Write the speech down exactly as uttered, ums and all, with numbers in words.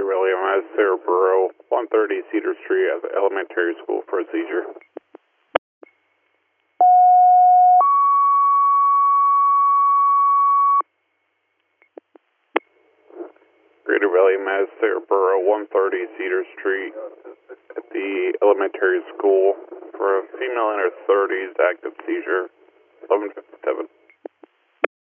William as Sarah Burrow, one thirty Cedar Street at the elementary school for a seizure. Greater Valley Mass, Sarah Burrow, one thirty Cedar Street at the elementary school for a female in her thirties, active seizure, eleven fifty-seven.